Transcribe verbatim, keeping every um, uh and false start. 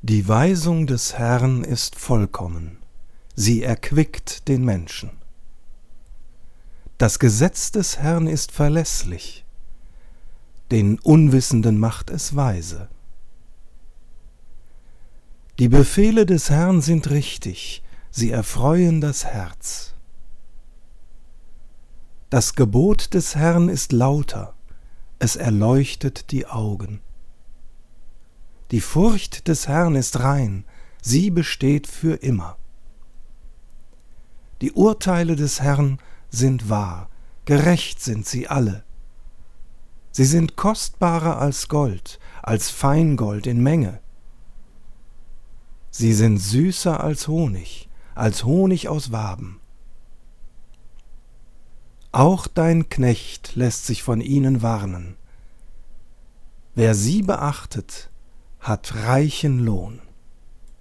Die Weisung des Herrn ist vollkommen, sie erquickt den Menschen. Das Gesetz des Herrn ist verlässlich, den Unwissenden macht es weise. Die Befehle des Herrn sind richtig, sie erfreuen das Herz. Das Gebot des Herrn ist lauter, es erleuchtet die Augen. Die Furcht des Herrn ist rein, sie besteht für immer. Die Urteile des Herrn sind wahr, gerecht sind sie alle. Sie sind kostbarer als Gold, als Feingold in Menge. Sie sind süßer als Honig, als Honig aus Waben. Auch dein Knecht lässt sich von ihnen warnen. Wer sie beachtet, hat reichen Lohn.